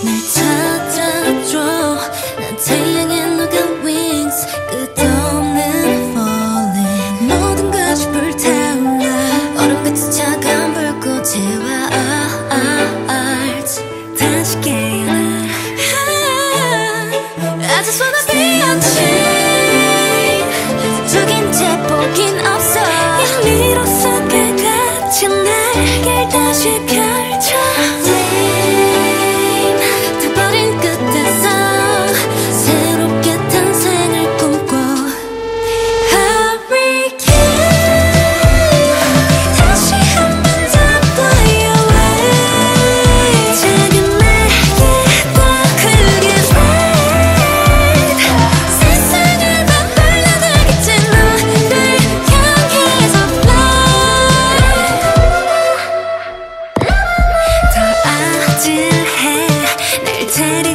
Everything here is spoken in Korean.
날 찾아줘. 난 태양의 누가 wings 끝없는 falling. 모든 것이 불타올라 얼음같이 차가운 불꽃에와 다시 깨어나. I just wanna be unchained. 두긴 채 포긴 없어. 열리로서 그같이 날개를 다시 펼쳐. Flame 다 버린 끝에서 새롭게 탄생을 꿈꿔. Hurricane 다시 한 번 더 fly away. 작은 날개가 크게 spread. 세상을 다 불러들겠지. 너를 향해서 fly. 더 아찔해 날 데리